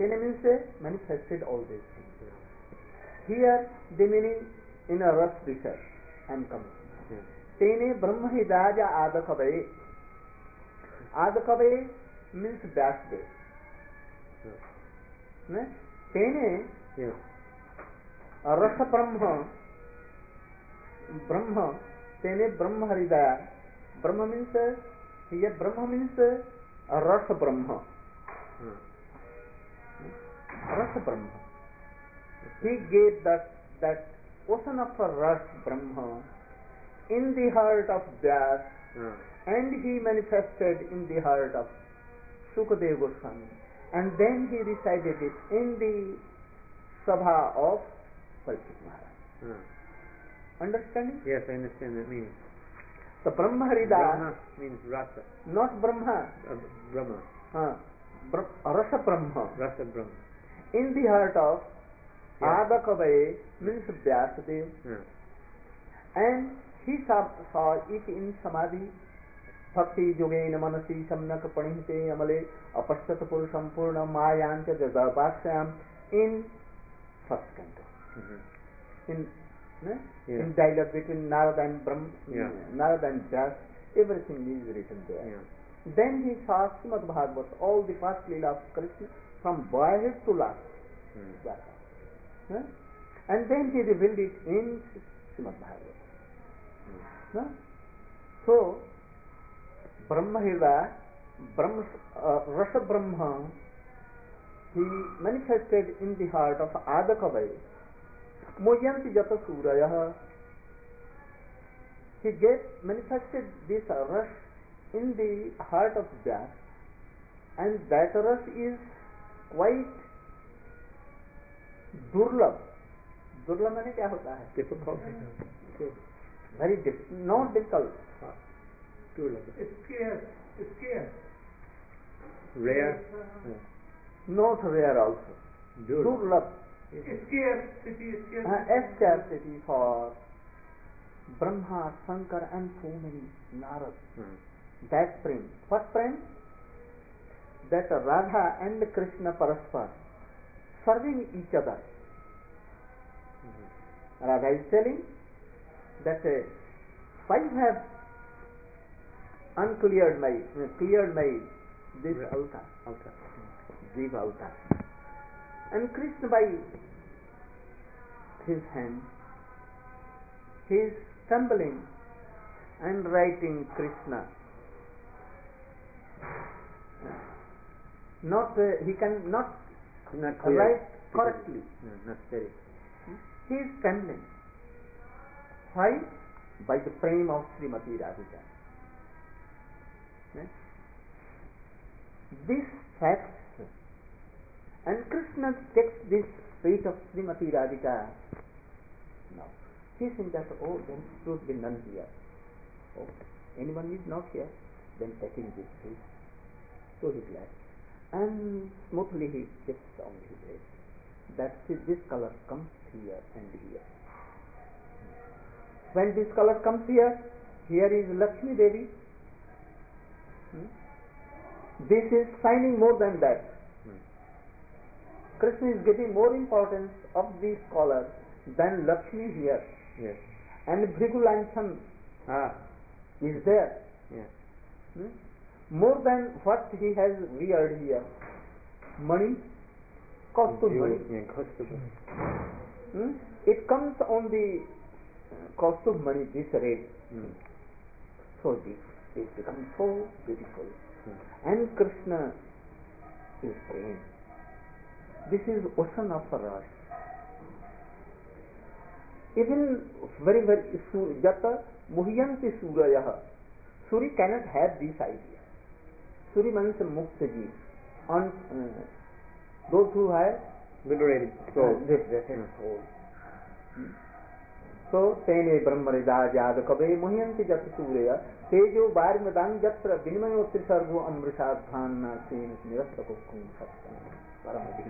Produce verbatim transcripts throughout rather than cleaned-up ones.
Tene means uh, manifested all these things. Here the meaning in a Ras Vishar I am coming. Tene Brahma Hidaja Adakave. Adakave means Vyasdev. Ne? Tene Rasa Brahma Brahma Tene Brahma Hridaya. Brahma means uh, here Brahma means uh, Rasa Brahma. Rasa Brahma. He gave that that ocean of Ras Brahma in the heart of Vyas, mm. and he manifested in the heart of Sukadeva Goswami, and then he recited it in the Sabha of Parikshit Maharaj. Mm. Understanding? Yes, I understand the meaning. The Brahma Hridaya Brahma means Rasa. Not Brahma. Uh, Brahma. Uh, Br- Rasa Brahma. Rasa Brahma. In the heart of yes. Adakave means Vyasadeva. Yeah. And he saw, saw it in Samadhi. Bhakti Yogena Manasi Samnak Panihite Amale Apastat Purusham Purna Mayancha Jadabhasyam in first canto. Mm-hmm. In ne? Yeah. In dialogue between Narada and Brahm, yeah. Narada and Vyas, everything is written there. Yeah. Then he saw Srimad Bhagavad, all the past Leela of Krishna from boyhood to last. Mm. Yeah? And then he revealed it in Srimad Bhagavad. Mm. Yeah? So, Brahma Hridaya, Brahma, uh, Rasa Brahma, he manifested in the heart of Adakavai. Moyanti Jata Suraya. He get manifested this Ras in the heart of Vyas, and that Ras is quite durlabh. Durlabh माने क्या होता है? Difficult. Very difficult. Not difficult. Durlabh. Scarce. Scarce. Rare. Not rare also. Durlabh. Scarcity. A scarcity for Brahma, Shankar and so many Narad. Hmm. That prem. What prem? That Radha and Krishna Paraspar serving each other. Mm-hmm. Radha is telling that uh, why you have uncleared my, uh, cleared my this Right. altar, Altar. Jiva altar. And Krishna by his hand, he is stumbling and writing Krishna. Not uh, he can not, not clear. write correctly. No, not steady. He is stumbling. Why? By the frame of Srimati Radhika. Yes? This fact, and Krishna takes this feet of Srimati Radhika. Now, he thinks that, oh, there should be none here. Oh, anyone is not here, then taking this feet. So he glad. And smoothly he shifts on his head. That this color comes here and here. When this color comes here, here is Lakshmi Devi. Hmm? This is shining more than that. Hmm. Krishna is getting more importance of this color than Lakshmi here. Yes. And Bhrigulanchan ah. is there. Yes. Hmm? More than what he has weared here. Money, costume money. Yeah, costume. Hmm? It comes on the costume money, this red. Hmm. So this it becomes so beautiful. Hmm. And Krishna is praying. This is ocean of Ras. Even very very Jata Muhyanti Suraya. Suri cannot have this idea. Suri means Mukta Jeev. On uh, those who have liberated soul. Uh, liberated soul. Hmm. So, Tene Brahmarida Jad Kabe Muhyanti Jat Surya Tejo Bar Madang Jatra Vinmayo Trisargo Amrishabhan Sen Nirastako Kum Sattan Paramadhi.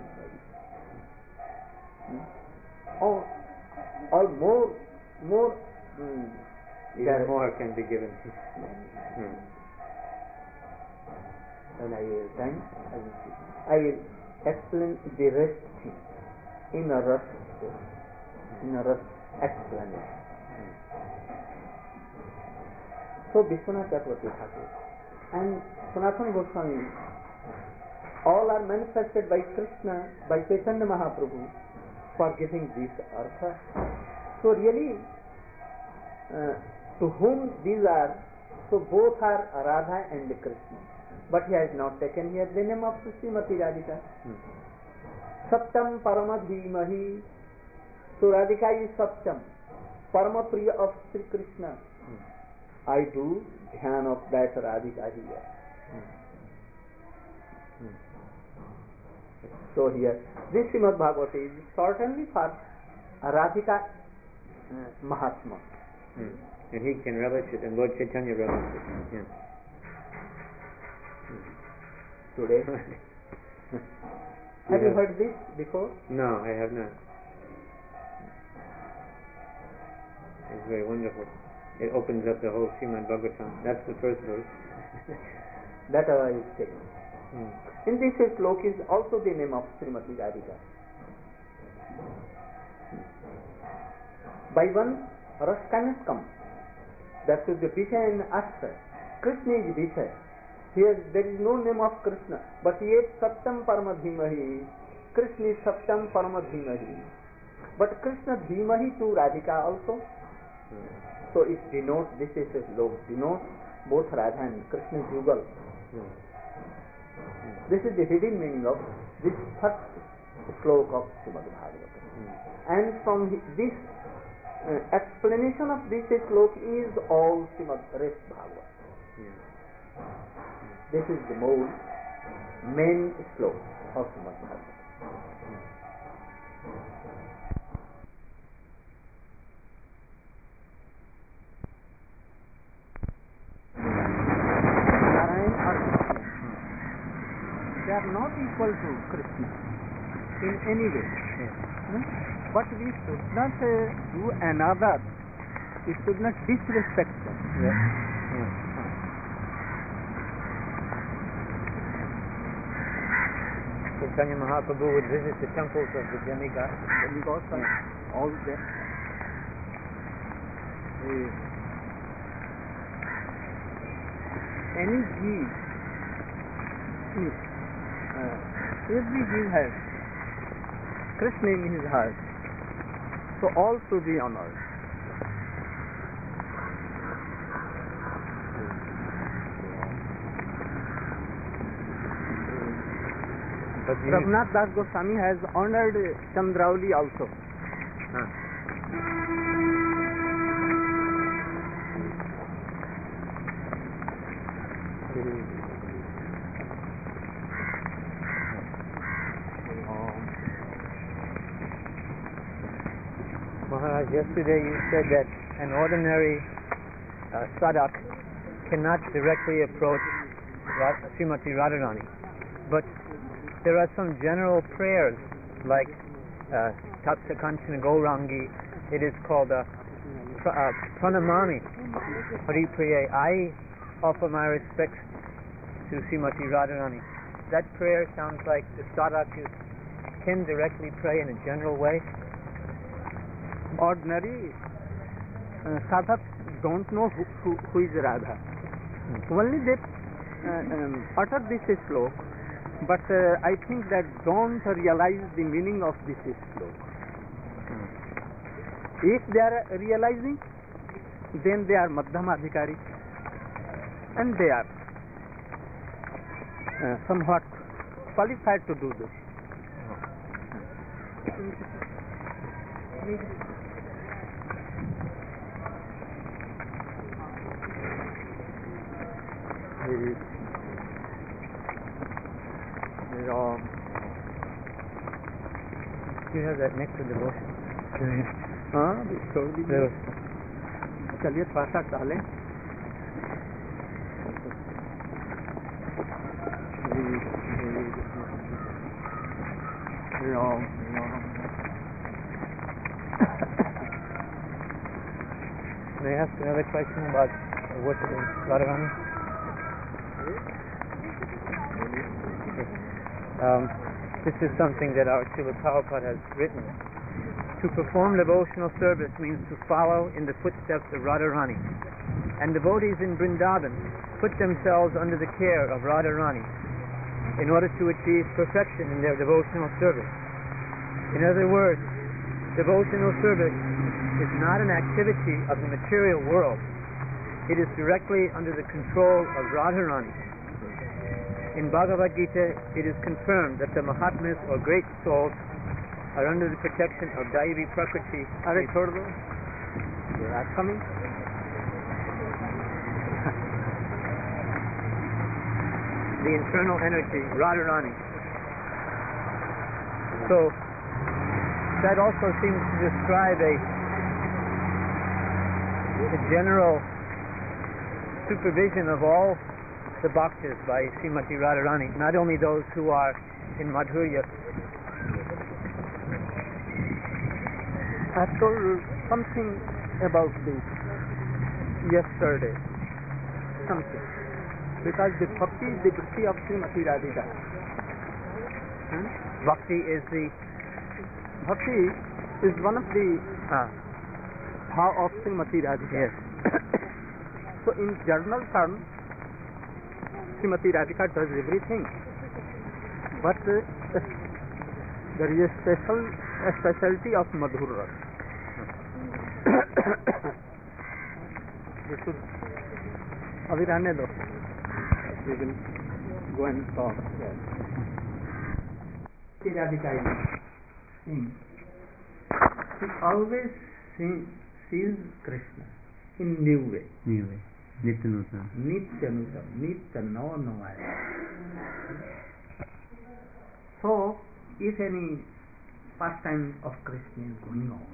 Or or more more mm, even more can be given. Hmm. When I will time, I will see. I will explain the rest thing in a rest story, in a rest explanation. So Vishwanath Chakravarti Thakur and Sanatana Goswami all are manifested by Krishna, by Chaitanya Mahaprabhu for giving this artha. So really, uh, to whom these are, so both are Radha and Krishna. But he has not taken here the name of Srimati Radhika. Hmm. Satyam Parama Dhimahi. So Radhika is Satyam, Parama Priya of Sri Krishna. Hmm. I do dhyan of that Radhika here. Hmm. Hmm. So here, this Srimad Bhagavata is certainly for Radhika uh, Mahatma. Hmm. And he can relish it, and Lord Chaitanya relishes it. Yeah. Today. Have you heard this before? No, I have not. It's very wonderful. It opens up the whole Srimad Bhagavatam. That's the first verse. That I will take. Hmm. In this slok is also the name of Srimati Radhika. By one, Ras cannot come. That is the Vishaya and Ashray. Krishna is Vishaya. Here there is no name of Krishna, but yet Satyam Parama Dhimahi. Krishna is Satyam Parama Dhimahi. But Krishna Dhimahi to Radhika also. Hmm. So it denotes, this is a slok, denotes both Radha and Krishna Jugal. Hmm. This is the hidden meaning of this first slok of Srimad Bhagavatam. Hmm. And from this uh, explanation of this slok is all Srimad rest Bhagavatam. Hmm. This is the more main slok of Srimad Bhagavatam. They are not equal to Krishna in any way. Yes. Hmm? But we should not uh, do another. We should not disrespect them. Yes. Yes. Chaitanya Mahaprabhu would visit the temples of the demigods. Demigods are yes. all there. Uh, any jeev, uh, every jeev has Krishna in his heart, so all should be honored. But Raghunath Das Goswami has honored Chandrauli also. Huh. Maharaj, yesterday you said that an ordinary uh, sadhak cannot directly approach Ra- Srimati Radharani, but there are some general prayers like uh, Tapsa Kanchana Gaurangi. It is called a uh, uh, Pranamami Hari Priya. I offer my respects to Srimati Radharani. That prayer sounds like the sadhak can directly pray in a general way. Ordinary uh, sadhaks don't know who, who, who is Radha. Mm. Only they uh, um, utter this slok, but uh, I think that don't realize the meaning of this slok. Mm. If they are realizing, then they are Madhyamadhikari, and they are uh, somewhat qualified to do this. Mm. Maybe wrong. You have that next to devotion. हाँ छोड़ दीजिए. चलिए थोड़ा सा डालें. Wrong, wrong. May I ask another question about worshiping Radharani? Um, This is something that our Srila Prabhupada has written. To perform devotional service means to follow in the footsteps of Radharani. And devotees in Vrindavan put themselves under the care of Radharani in order to achieve perfection in their devotional service. In other words, devotional service is not an activity of the material world. It is directly under the control of Radharani. In Bhagavad Gita, it is confirmed that the Mahatmas or great souls are under the protection of Daivi Prakriti. Are they छोड़ दो? They are coming. The internal energy, Radharani. So that also seems to describe a, a general supervision of all the bhaktas by Srimati Radharani, not only those who are in Madhurya. I told you something about this yesterday. Something. Because the bhakti is the bhakti of Srimati Radhika. Hmm? Bhakti is the Bhakti is one of the ah, bhav of Srimati Radhika. yes. So in general terms, Srimati Radhika does everything. But uh, there is a special a specialty of Madhur Ras. We should अभी रहने दो. We will go and talk. Yes. Srimati Radhika sings. She always sing, sees Krishna in new way. New way. Nitya Nutan. Nitya Nutan. Nitya no no. So, if any pastime of Krishna is going on,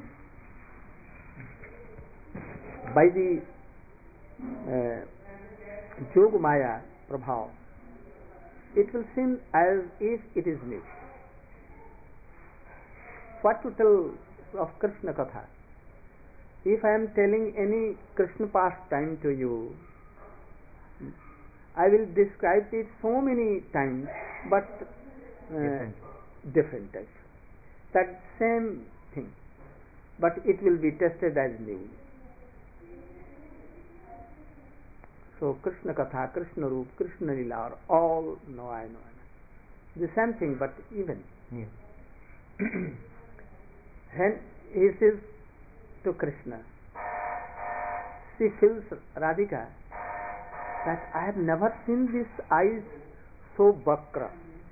by the uh, Yoga Maya Prabhav, it will seem as if it is new. What to tell of Krishna Katha? If I am telling any Krishna pastime to you, I will describe it so many times, but uh, Different. different types. That same thing, but it will be tested as new. So Krishna Katha, Krishna Roop, Krishna Lila are all no I know. The same thing, but even. Yes. When he says to Krishna, she feels Radhika that I have never seen these eyes so vakra.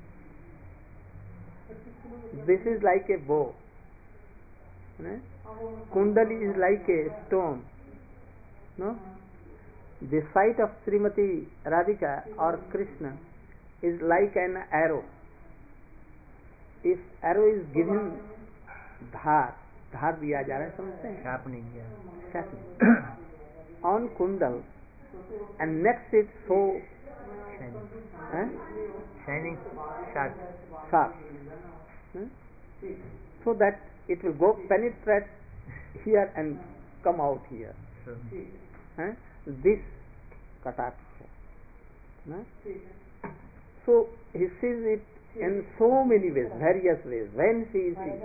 This is like a bow. Eh? Kundali is like a stone. No? The sight of Srimati Radhika or Krishna is like an arrow. If arrow is given dhar, धार दिया जा रहा है, समझते हैं? Sharpening, yeah. Sharpening. On kundal and next it so Shining. eh? Shining, sharp. sharp, eh? so that it will go penetrate here and come out here. Sure. Eh? This kataksha. Eh? So he sees it in so many ways, various ways. When he sees,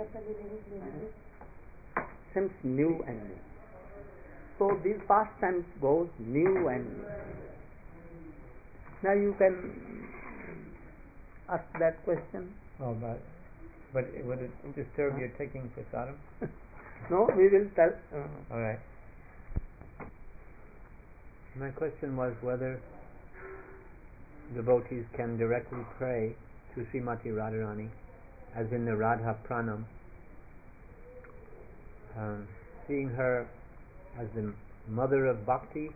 seems new and new. So these pastimes goes new and new. Now you can ask that question. Oh, but, but would it disturb your taking prasadam? No, we will tell. Uh, All right. My question was whether devotees can directly pray to Srimati Radharani, as in the Radha Pranam, um, seeing her as the mother of bhakti.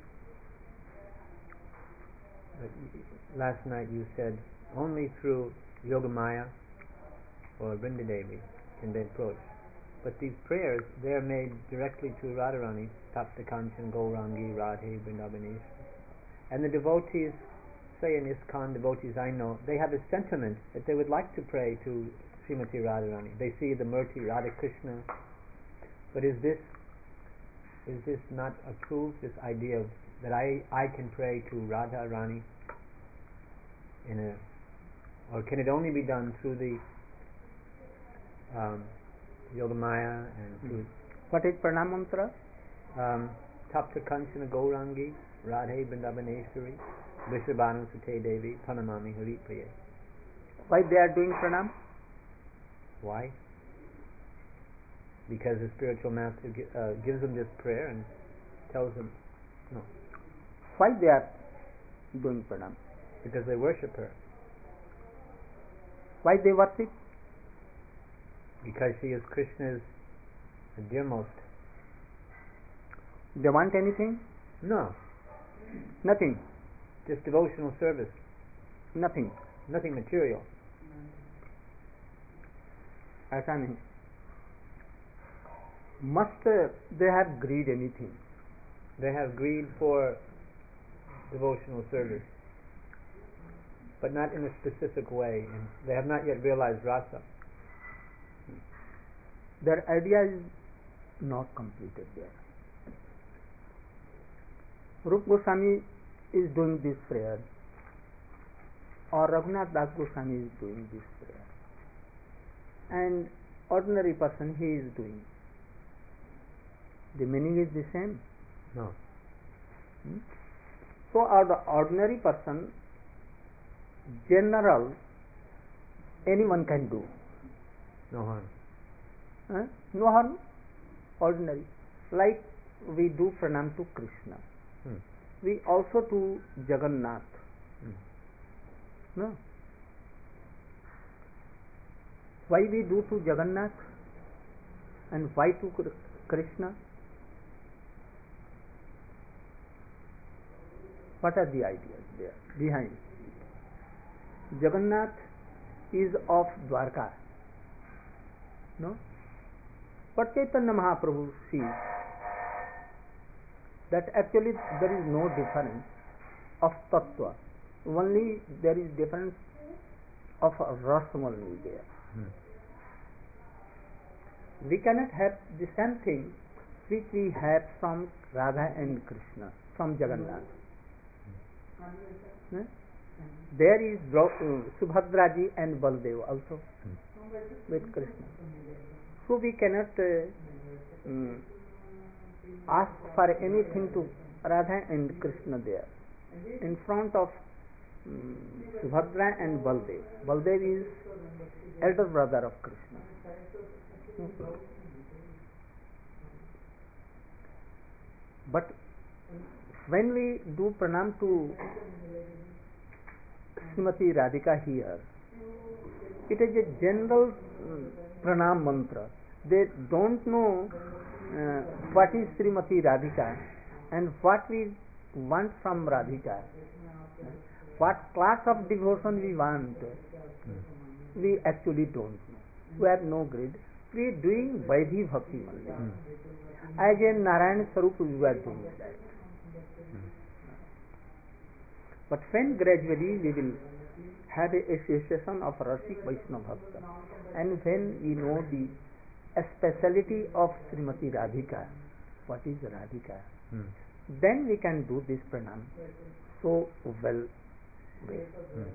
But last night you said only through Yogamaya or Vrindadevi can they approach. But these prayers, they are made directly to Radharani, Tapta Kanchan, Gaurangi, Radhe, Vrindavaneshwari. And the devotees, say in ISKCON, devotees I know, they have a sentiment that they would like to pray to Srimati Radharani. They see the Murti Radha Krishna. But is this is this not approved, this idea of that I, I can pray to Radha Rani in a, or can it only be done through the um, Yogamaya and Hmm. What is pranam mantra? um, Tapta Kanchana Gaurangi Radhe Vrindavaneshwari Vishwabhanu Sute Devi Pranamami Hari Priye. Why they are doing pranam? Why? Because the spiritual master gi- uh, gives them this prayer and tells them, no, Why they are doing pranam? because they worship her, Why they worship? because she is Krishna's dearmost. They want anything? No, Nothing. just devotional service, Nothing. nothing material. ऐसा नहीं. Must uh, they have greed anything? They have greed for devotional service, but not in a specific way, and they have not yet realized rasa. Their idea is not completed there. Rup Goswami is doing this prayer, or Raghunath Das Goswami is doing this prayer, and ordinary person he is doing. The meaning is the same. No. Hmm? So, are the ordinary person, general, anyone can do. No harm. Huh? No harm. Ordinary. Like we do pranam to Krishna. Hmm. We also do Jagannath. Hmm. No. Why we do to Jagannath and why to Krishna? What are the ideas there behind? Jagannath is of Dwarka. No? But Chaitanya Mahaprabhu sees that actually there is no difference of tattva. Only there is difference of rasa only there. Hmm. We cannot have the same thing which we have from Radha and Krishna, from Jagannath. Hmm? There is uh, Subhadraji and Baldev also Hmm. with Krishna. So we cannot uh, um, ask for anything to Radha and Krishna there. In front of um, Subhadra and Baldev. Baldev is elder brother of Krishna. Hmm. But when we do pranam to Srimati Radhika here, it is a general um, pranam mantra. They don't know uh, what is Srimati Radhika and what we want from Radhika. What class of devotion we want, we actually don't know. We have no greed. We are doing Vaidhi Bhakti only. Hmm. As a Narayan Sarup, we are doing that. But when gradually we will have a association of Rasik Vaishnava Bhakta, and when we know the speciality of Srimati Radhika, what is Radhika, Hmm. then we can do this pranam so well. way. Hmm.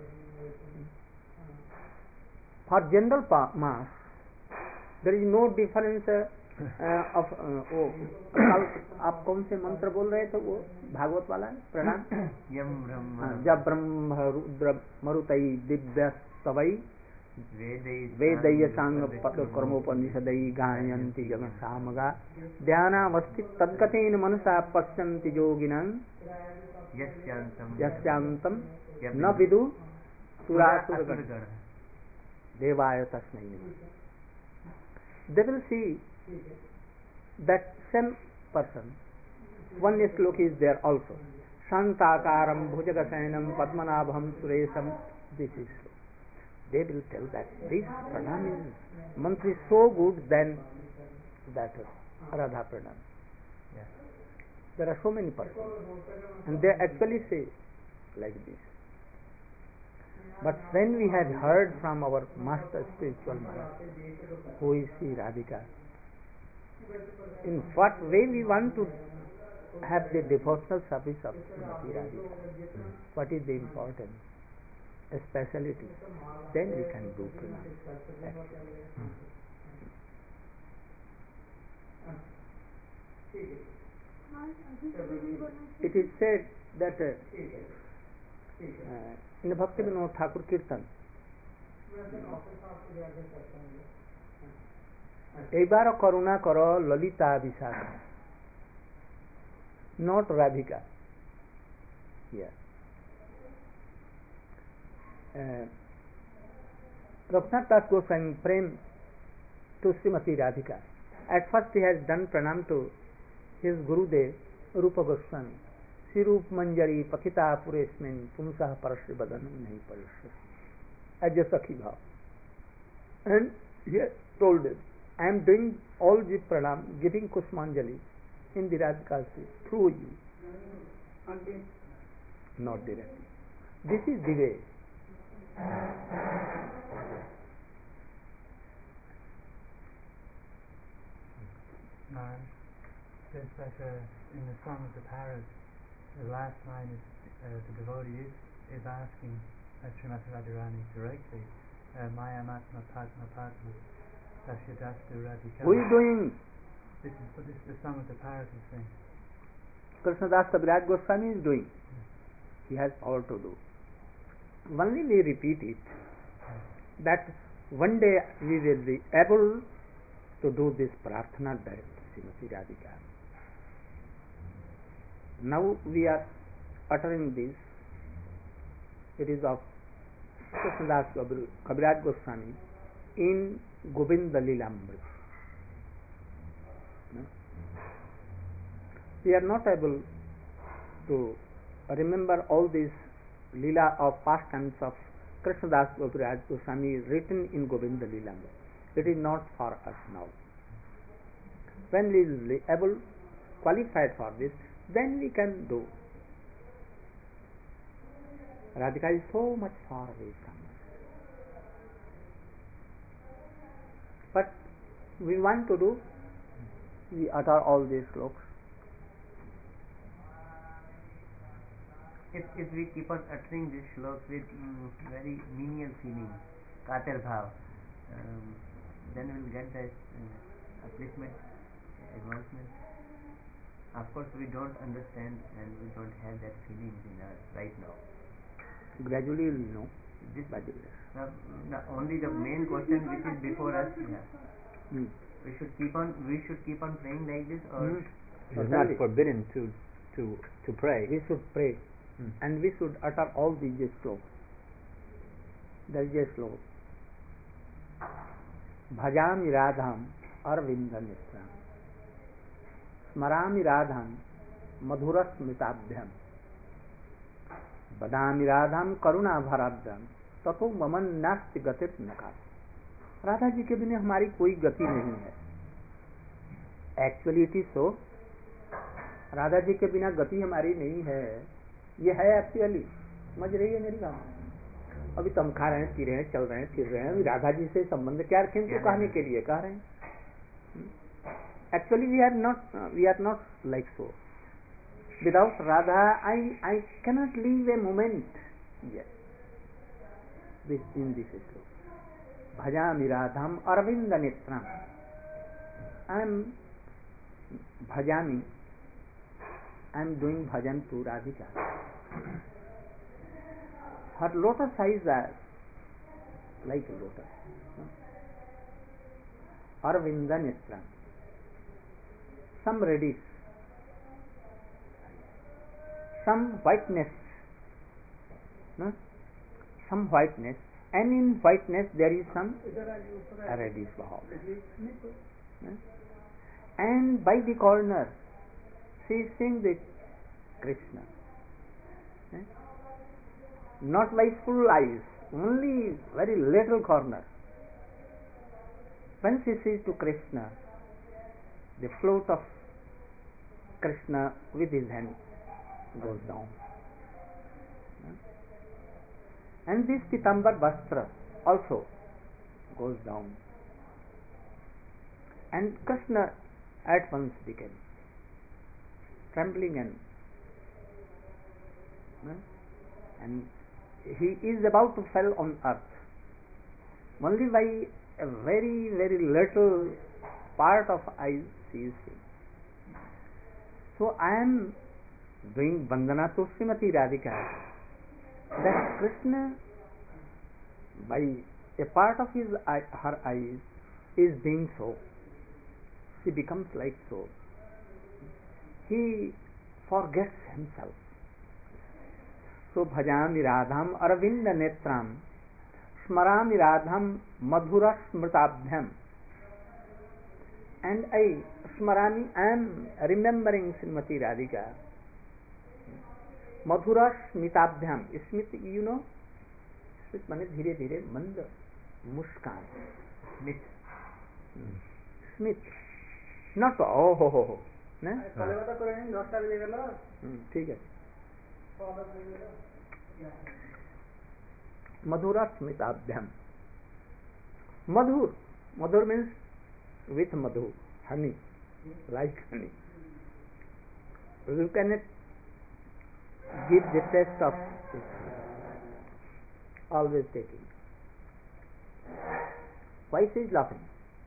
For general pa- mass, there is no difference uh, uh, of uh, वो कल आप कौन से मंत्र बोल रहे थे वो भागवत वाला प्रणाम यम ब्रह्म हाँ, जब ब्रह्म रुद्र मरुतई दिव्य स्तवई वेदय सांग पद कर्मोपनिषदई गायन्ति जगन सामगा ध्यानावस्थित तद्गतेन मनसा पश्यन्ति योगिनां यस्यांतम न विदु सुरासुरगण देवाय तस्मै नमः. They will see that same person. One slok is there also. Shantakaram bhujagasayanam padmanabham suresham. This is so. They will tell that this pranam is mantra is so good than that Radha pranam. Yes. There are so many persons, and they actually say like this. But when we had heard from our master spiritual master, who is Sri Radhika, in what way we want to have the devotional service of Srimati Radhika, what is the important a speciality, then we can do pranam. It is said that uh, uh, in Bhakti Vinod Thakur Kirtan, Ebar Karuna Karo Lalita Vishaka, not Radhika. Here. Uh, Raghunath Das Goswami praying to Srimati Radhika. At first he has done pranam to his Gurudev Rupa Goswami. Sri Rup Manjari Pakita Puresmin Pumsah Parashri Badanam Nahi Parashri. As a Sakhi Bhav. And he has told him, I am doing all the pranam, giving Kusmanjali in the Radhika's feet through you. Not directly. This is the way. No, there's like a, in the Song of the Paras, the last line is uh, the devotee is, is asking uh, Srimati Radharani directly, uh, Maya Matma Padma Padma Dasya Dastu Radhika. Who is doing? This is what this is the Song of the Paras is saying. Krishnadas Kaviraj Goswami is doing. He has all to do. Only we repeat it, that one day we will be able to do this prarthana direct to Srimati Radhika. Now we are uttering this. It is of Krishnadas Kaviraj Goswami in Govinda Lilamrit. We are not able to remember all these Leela of past times of Krishnadas Kaviraj Goswami written in Govinda Lilamrit. It is not for us now. When we will be able, qualified for this, then we can do. Radhika is so much far away from us. But we want to do, we utter all these slokas. If, if we keep on uttering this shlok with mm, very menial feeling, katar bhav, um, then we will get that uh, upliftment, advancement. Of course, we don't understand and we don't have that feeling in us right now. Gradually you will know. This, by the way. uh, the, only the main question which is before us. Yeah. Hmm. We should keep on. We should keep on praying like this, or Hmm. It is not forbidden to to to pray. We should pray. Hmm. And we should utter all these slokas. There is a sloka. Bhajami Radham Arvinda Nitram Smarami Radham Madhuras Mitabhyam Badami Radham Karuna Bharadam Tato Maman Nasti Gatit Nakat. Radha ji के बिना हमारी कोई गति नहीं है. Actually it is so. Radha ji के बिना गति हमारी नहीं है. ये है एक्चुअली. समझ रही है मेरी बात? अभी तो हम खा रहे हैं, पी रहे हैं, चल रहे हैं, फिर रहे हैं. राधा जी से संबंध क्या रखें? तो कहने के लिए कह रहे हैं. Actually we are not we are not like so. Without Radha I I cannot live a moment. Yes, in this shloka bhajami Radham Aravinda netram. I am bhajami, I am doing bhajan to Radhika. Her lotus eyes are like a lotus. Arvinda Netra. Some reddish, some whiteness, no? Some whiteness, and in whiteness there is some reddish bhav. And by the corner she is seeing the Krishna. Eh? Not by full eyes, only very little corner. When she sees to Krishna, the float of Krishna with his hand goes down. Eh? And this Pitambar Vastra also goes down. And Krishna at once became trembling and and he is about to fall on earth. Only by a very very little part of eyes she is saying. So I am doing Vandana to Srimati Radhika, that Krishna, by a part of his eye, her eyes, is being so. She becomes like so. He forgets himself. So bhajami radham arvinda netram smarami radham madhura smritabhyam. And I, smarami, I am remembering Srimati Radhika. Madhura smritabhyam. Smit, you know? Smit means dhire dhire mand muskan. Smith. Smith. Not oh ho ho ho. না কলেবাটা করে নিন দশ টাকা দিয়ে গেল ঠিক আছে madhura smritabhyam. Madhur. Madhur means with madhu, honey, like honey. You cannot give the taste of it. Always taking. Why she is laughing?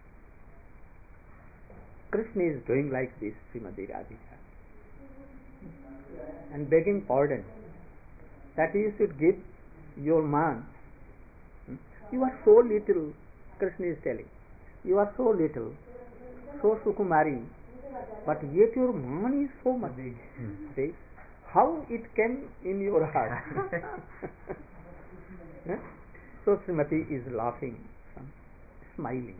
Krishna is doing like this, Srimati Radhika, and begging pardon that you should give your man. You are so little, Krishna is telling. You are so little, so Sukumari, but yet your man is so much big. See, how it came in your heart? So Srimati is laughing, smiling.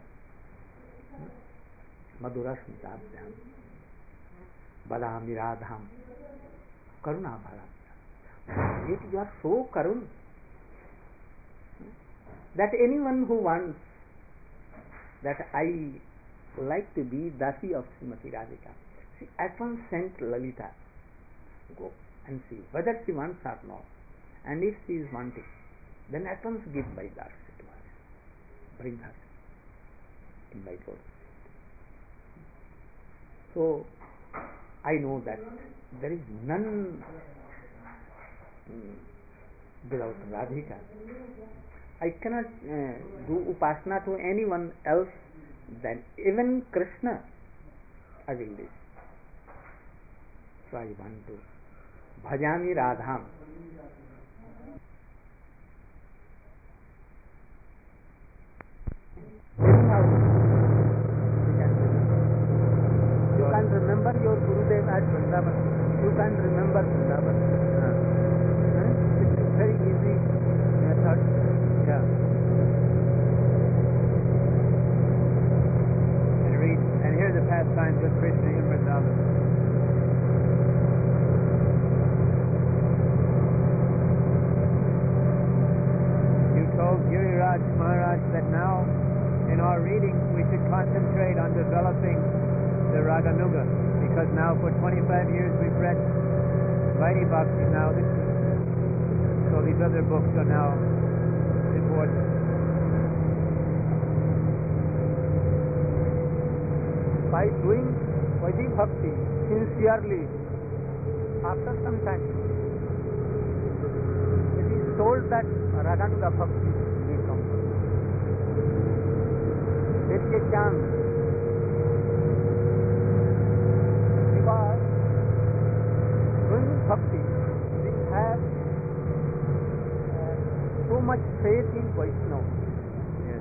Madhura smritabhyam badami radham karuna bharam. Yet you are so karun that anyone who wants that I like to be dasi of Srimati Radhika, she at once sent Lalita, go and see whether she wants or not, and if she is wanting, then at once give by dasi to her, bring her in my court. So I know that there is none without Radhika. I cannot uh, do upasana to anyone else than even Krishna. I will do. So I want to bhajami radham. You can remember your Gurudev at Vrindavan. You can remember Vrindavan. Uh. It's a very easy method. Yeah. And read and hear the pastimes of Krishna in Vrindavan. You told Giriraj Maharaj that now in our reading we should concentrate on developing the Raganuga, because now for twenty-five years we've read Vaidhi Bhakti, now this is, so these other books are now important. By doing Vaidhi Bhakti sincerely, after some time, it is told that Raganuga Bhakti may come. There is a chance, because doing Bhakti, we have uh, so much faith in Vaishnava. Yes.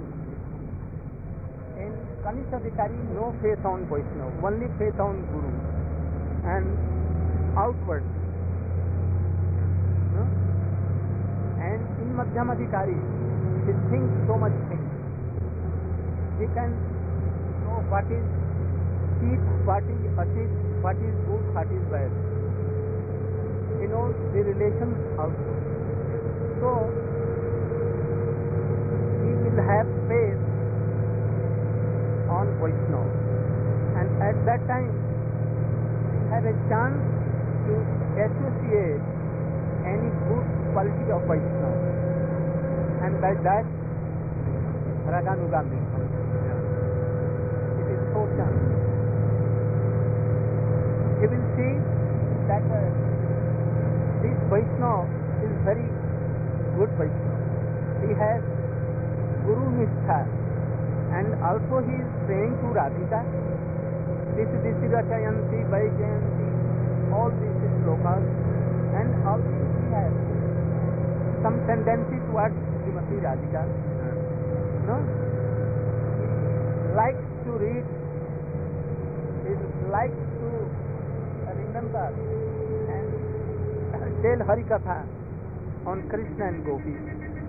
In Kanishadikari, no faith on Vaishnava, only faith on Guru and outward. No? And in Madhyamadikari, he thinks so much things. He can know what is cheap, what is achit, what is good, what is bad. He knows the relations also. So, he will have faith on Vaishnava, and at that time he has a chance to associate any good quality of Vaishnava, and by that Raganuga may come. It is so chance. He will see that uh, this Vaishnava is very good Vaishnava. He has Guru Nishtha, and also he is praying to Radhika, Disi Disi Rachayanti Vaijayanti, all these slokas, and also he has some tendency towards Srimati Radhika. No? He likes to read, he likes to remember and tell Harikatha on Krishna and Gopi.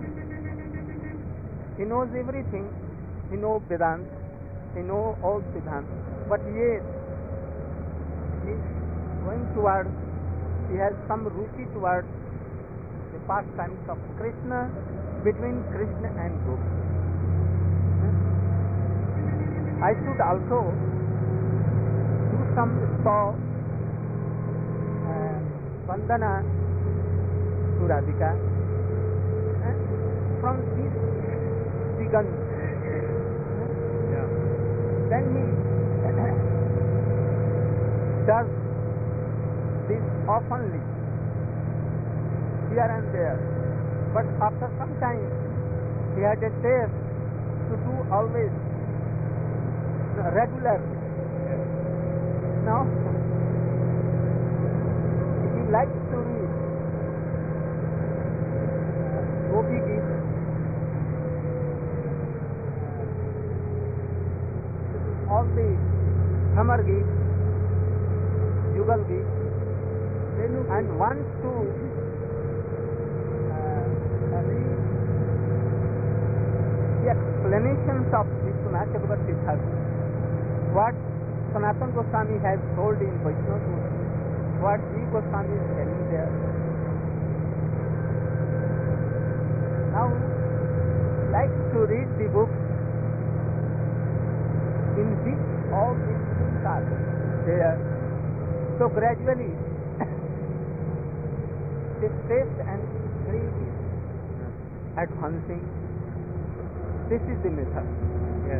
He knows everything, he knows Vedanta, he knows all Siddhanta, but yet he is going towards, he has some ruchi towards the pastimes of Krishna, between Krishna and Gopi. I should also do some small uh, vandana to Radhika uh, from this begun. Yeah. Then he does this oftenly, here and there. But after some time, he had a taste to do always regular. Now, he likes to read Gopi Geet, all the Samar Geet, Jugal Geet, and wants to uh, read the explanations of Vishwanath Chakravarti Thakur, what Sanatana Goswami has told in Vaishnava Sutra, what Jiva Goswami is telling there. Now, likes to read the book in which all these things are there. So gradually, this taste and greed is advancing. This is the method. Yes.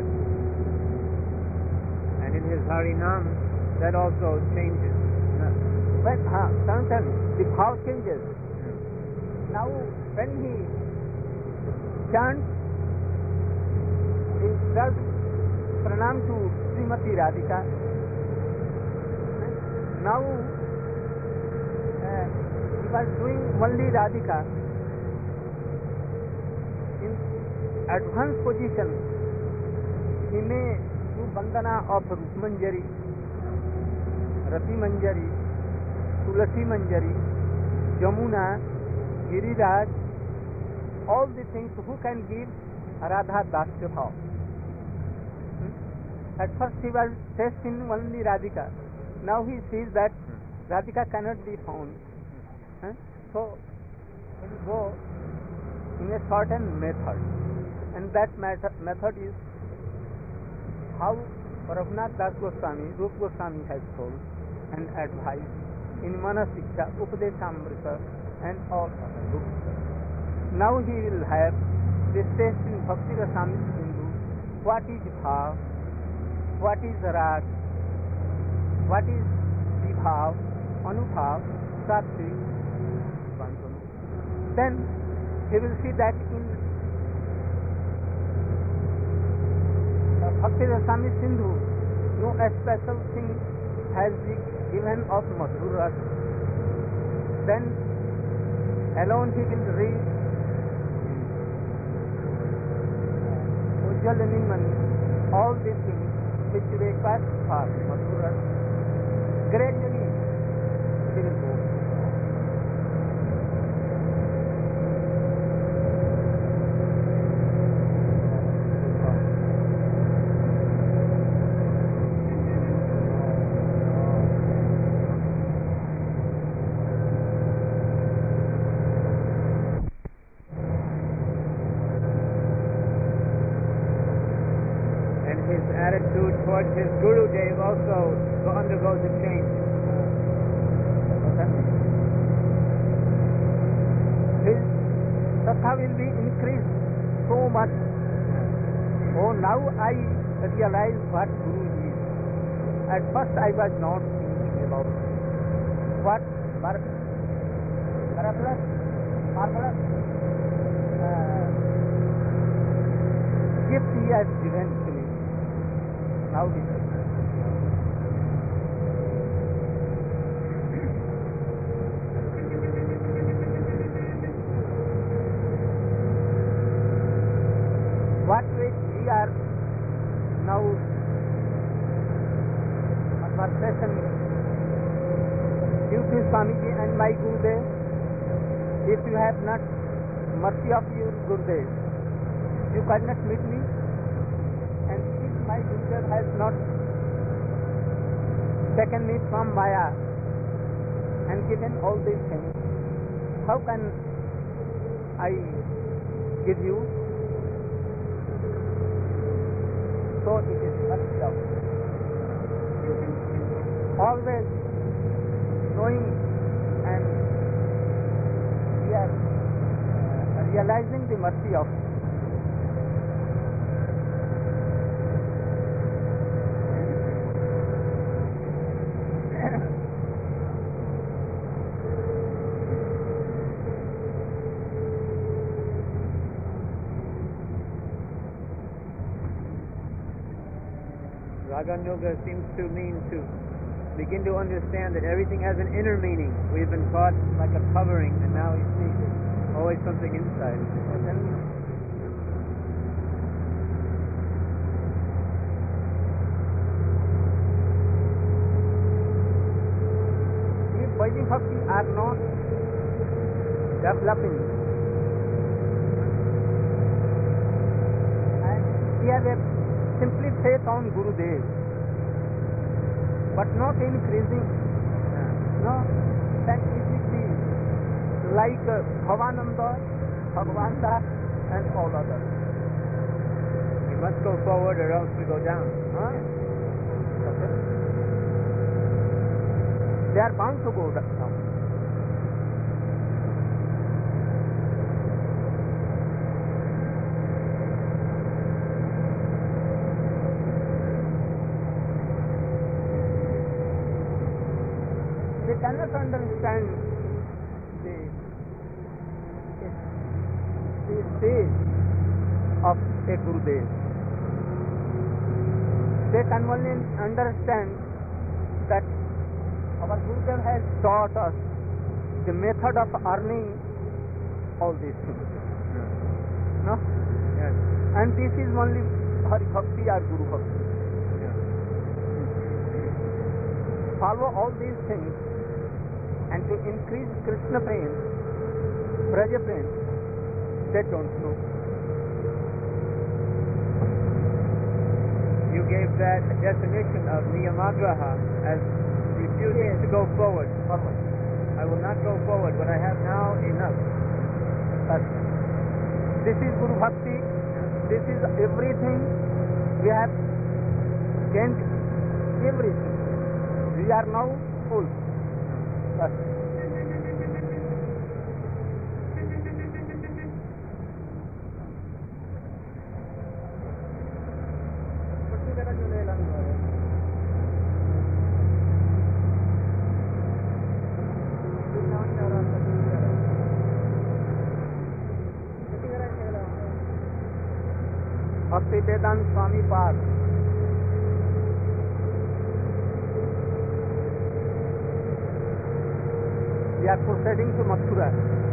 And in his Harinam, that also changes. No. When, huh, certainly, the bhav changes. Yeah. Now, when he chants, he does pranam to Srimati Radhika. Now, uh, he was doing only Radhika in advanced position. He may do Vandana of Rupmanjari, Rati Manjari, Tulasi Manjari, Jamuna, Giriraj, all the things who can give Radha Dasya Bhav. Hmm? At first he was testing only Radhika. Now he sees that Radhika cannot be found. Huh? So he will go in a certain method. And that method, method is how Raghunath Das Goswami, Rup Goswami has told and advised in Manasiksha, Upadeshamrita and all other books. Now he will have this taste in Bhakti Rasamrita Sindhu. What is Bhav? What is Rag? What is Vibhav? Anubhav? Sattvik? Bantanu. Then he will see that in uh, Bhakti Rasamrita Sindhu, no special thing has been given of Madhur Ras. Then alone he will read Ujjal Nimani, all these things which require for Madhur Ras. Gradually he will go. Attitude towards his Guru Dev also undergoes a change. His Satha will be increased so much. Oh, now I realize what Guru is. At first I was not thinking about what marvelous, marvelous uh, gift he has given to me. Now he my Gurudev, if you have not mercy of your Gurudev, you cannot meet me. And if my Gurudev has not taken me from Maya and given all these things, how can I give you? So it is mercy of always knowing and we are uh, realizing the mercy of Raganuga seems to mean to begin to understand that everything has an inner meaning. We've been taught like a covering, and now we see there's always something inside. If Vaidhi Bhakti are not developing and we have a simply faith on Gurudev, but not increasing, no, then it will be like uh, Bhavananda, Bhagavan Das and all others. We must go forward or else we go down. Huh? Okay. They are bound to go down. They cannot understand the, the stage of a Gurudev. They can only understand that our Gurudev has taught us the method of earning all these things. No? Yes. And this is only Hari Bhakti or Guru Bhakti. Yes. Follow all these things and to increase Krishna prem, Braja prem, they don't know. You gave that definition of niyamagraha as refusing Yes. to go forward. Forward. I will not go forward. What I have now, enough. But this is Guru Bhakti, this is everything. We have gained everything. We are now full. But Bhakti Vedanta Swami Pad. We are proceeding to Mathura,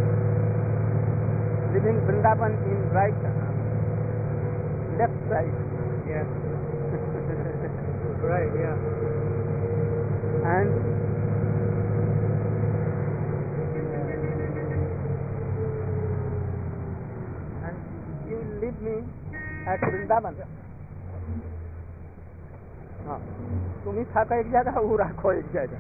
leaving Vrindavan in right, left side. Yes. Right, yeah. And and you will leave me at Vrindavan. हाँ, तुम्ही थाका एक जगह, वो राखो एक जगह.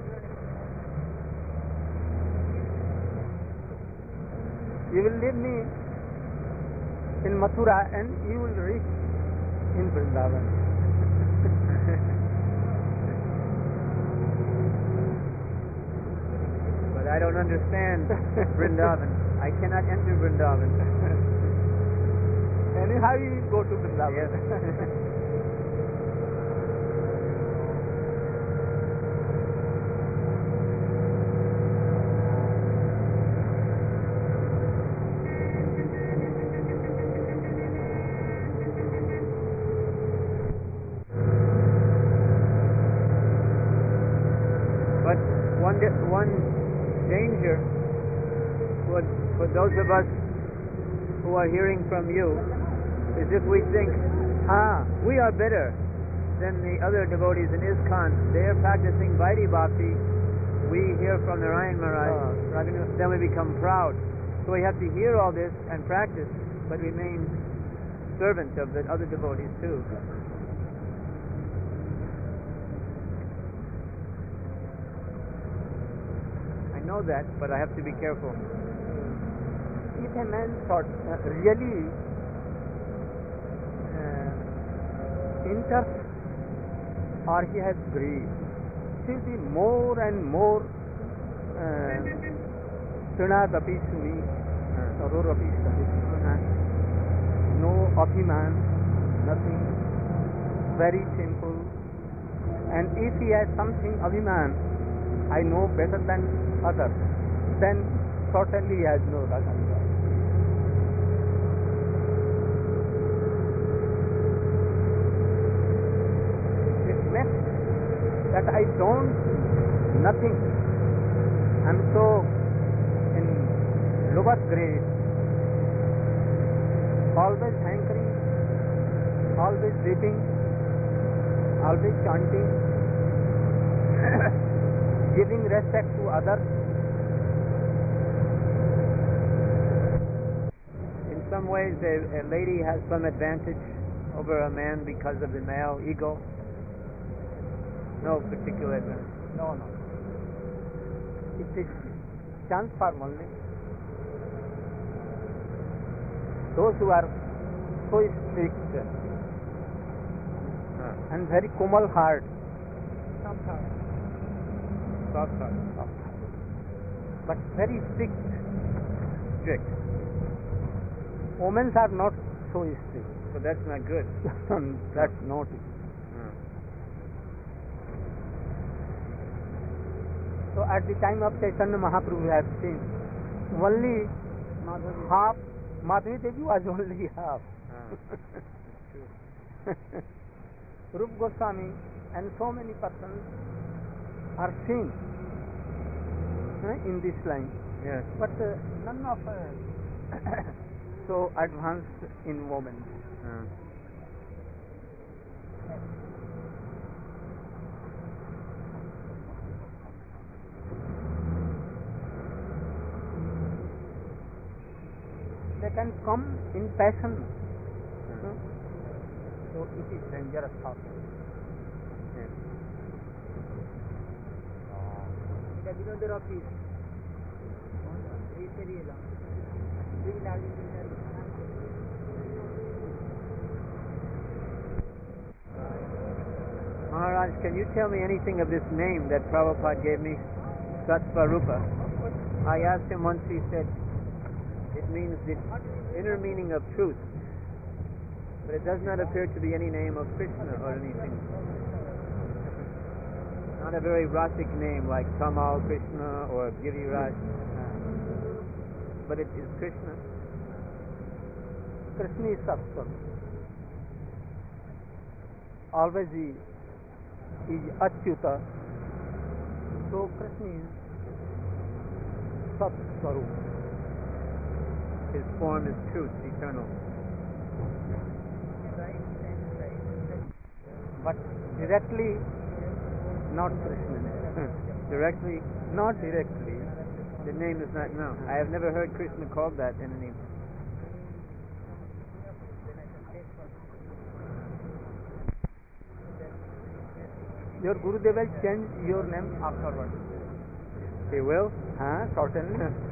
You will leave me in Mathura and you will reach in Vrindavan. But I don't understand Vrindavan. I cannot enter Vrindavan. Anyhow, you will go to Vrindavan. Yes. But one di- one danger for, for those of us who are hearing from you is if we think, ah, we are better than the other devotees in ISKCON. They are practicing Vaidhi Bhakti. we hear from Narayan Maharaj, Ah. Raghavendra, then we become proud. So we have to hear all this and practice, but remain servant of the other devotees too. I know that, but I have to be careful. If a man sort uh, really uh, enters or he has greed, he will be more and more Trinadapi Suni, Arorapi Suni, no abhiman, nothing, very simple. And if he has something abhiman, I know better than others, then certainly he has no raga. That I don't nothing. I'm so in lower grade, always hankering, always weeping, always chanting, giving respect to others. In some ways, a, a lady has some advantage over a man because of the male ego. No particular advantage. No, no. It is chance for only those who are so strict Ah. and very komal heart. Soft heart. Soft heart. But very strict. Strict. Women are not so strict. So that's not good. That's not. Ah. So at the time of Chaitanya Mahaprabhu we have seen only half, Madhavi Devi was only half. Ah. That's true. Rup Goswami and so many persons are seen uh, in this line. Yes. But uh, none of uh, so advanced in women. Ah. They can come in passion. Ah. uh, So it is dangerous also. Yes. এটা বিনোদের office এই সেরিয়ে এলাম দুই lakh Maharaj, can you tell me anything of this name that Prabhupada gave me, Satsvarupa? I asked him once, he said, it means the inner meaning of truth. But it does not appear to be any name of Krishna or anything. Not a very rasic name like Tamal Krishna or Giriraj. But it is Krishna. Krishna is Satsva. Always he is Achyuta. So Krishna is Satsvarup. His form is truth, eternal. But directly not Krishna. Directly, Not directly. the name is not known. I have never heard Krishna called that in any. Your Gurudev will change your name afterwards. He will? Huh? Certainly.